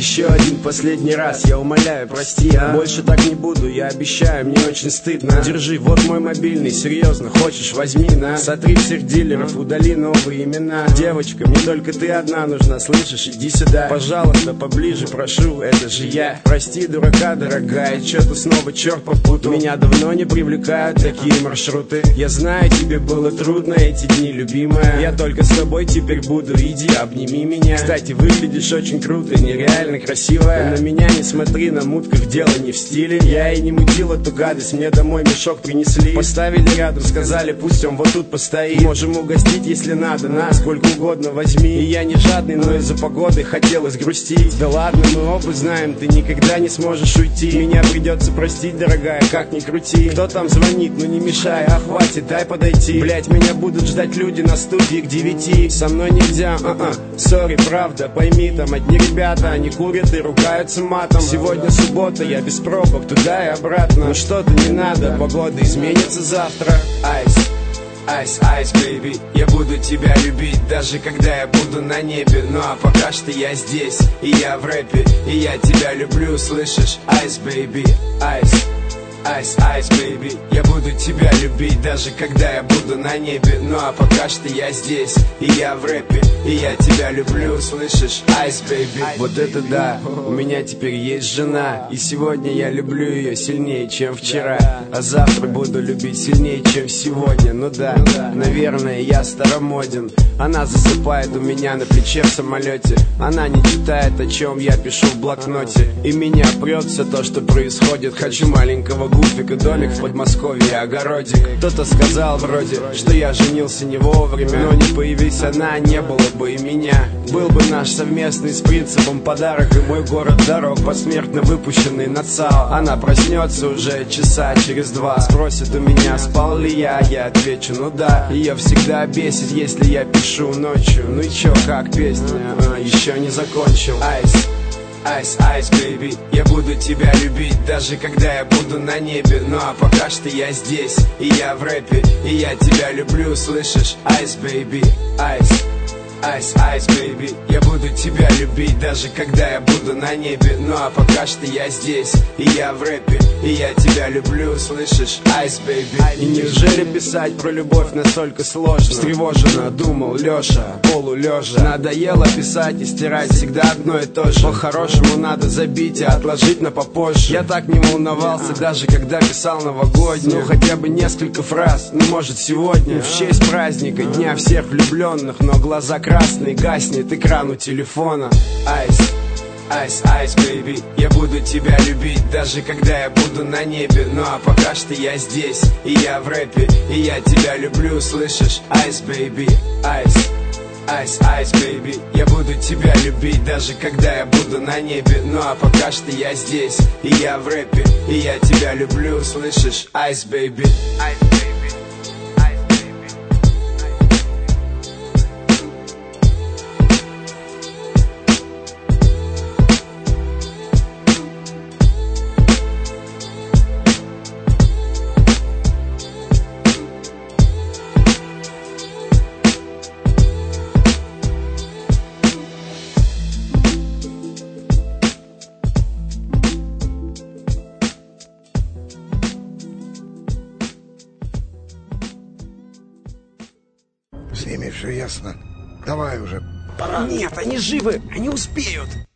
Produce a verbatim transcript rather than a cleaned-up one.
Еще один последний раз, я умоляю, прости, а? Больше так не буду, я обещаю, мне очень стыдно. Держи, вот мой мобильный, серьезно, хочешь, возьми, на. Сотри всех дилеров, удали новые имена. Девочка, мне только ты одна нужна, слышишь, иди сюда. Пожалуйста, поближе, прошу, это же я. Прости, дурака, дорогая, что-то снова черт попутал. Меня давно не привлекают такие маршруты. Я знаю, тебе было трудно эти дни, любимая. Я только с тобой теперь буду, иди, обними меня. Кстати, выглядишь очень круто, нереально красивая. На меня не смотри, на мутках дело не в стиле. Я и не мутил эту гадость, мне домой мешок принесли. Поставили рядом, сказали, пусть он вот тут постоит. Можем угостить, если надо, на, сколько угодно возьми. И я не жадный, но из-за погоды хотелось грустить. Да ладно, мы оба знаем, ты никогда не сможешь уйти. Меня придется простить, дорогая, как ни крути. Кто там звонит, ну не мешай, а хватит, дай подойти. Блять, меня будут ждать люди на студии к девяти. Со мной нельзя, а-а, сори, правда, пойми, там одни ребята, они курят и ругаются матом. Сегодня суббота, я без пробок, туда и обратно. Ну что-то не надо, погода изменится завтра. Айс, айс, айс, бэйби, я буду тебя любить, даже когда я буду на небе. Ну а пока что я здесь, и я в рэпе, и я тебя люблю, слышишь? Айс, бэйби, айс. Айс, айс, бэйби, я буду тебя любить, даже когда я буду на небе. Ну а пока что я здесь, и я в рэпе, и я тебя люблю, слышишь? Айс, бэйби. Вот это да, у меня теперь есть жена, и сегодня я люблю ее сильнее, чем вчера. А завтра буду любить сильнее, чем сегодня. Ну да, наверное, я старомоден. Она засыпает у меня на плече в самолете. Она не читает, о чем я пишу в блокноте. И меня прет все то, что происходит. Хочу маленького гуфика, домик в Подмосковье, огородик. Кто-то сказал вроде, что я женился не вовремя. Но не появись она, не было бы и меня. Был бы наш совместный с принципом подарок. И мой город дорог, посмертно выпущенный на ЦАО. Она проснется уже часа через два. Спросит у меня, спал ли я, я отвечу, ну да. Ее всегда бесит, если я пишу ночью. Ну и чё, как песня, а, еще не закончил. Айс, айс, айс, бэйби, я буду тебя любить, даже когда я буду на небе. Ну а пока что я здесь, и я в рэпе, и я тебя люблю, слышишь? Айс, бэйби, айс. Айс, айс, бэйби, я буду тебя любить, даже когда я буду на небе. Ну а пока что я здесь, и я в рэпе, и я тебя люблю, слышишь? Айс, бэйби. И неужели писать про любовь настолько сложно? Встревоженно думал Леша, полулежа. Надоело писать и стирать всегда одно и то же. По-хорошему надо забить и отложить на попозже. Я так не волновался, даже когда писал новогоднюю. Ну хотя бы несколько фраз, ну может сегодня в честь праздника, дня всех влюбленных. Но глаза красный, гаснет экран у телефона. Айс, айс, айс, бэйби, я буду тебя любить, даже когда я буду на небе. Ну а пока что я здесь, и я в рэпе, и я тебя люблю, слышишь? Айс, бэйби, айс. Айс, айс, бэйби, я буду тебя любить, даже когда я буду на небе. Ну а пока что я здесь, и я в рэпе, и я тебя люблю, слышишь? Айс, бэйби. Айс, бэйби. С ними все ясно. Давай уже, пора. Нет, они живы, они успеют.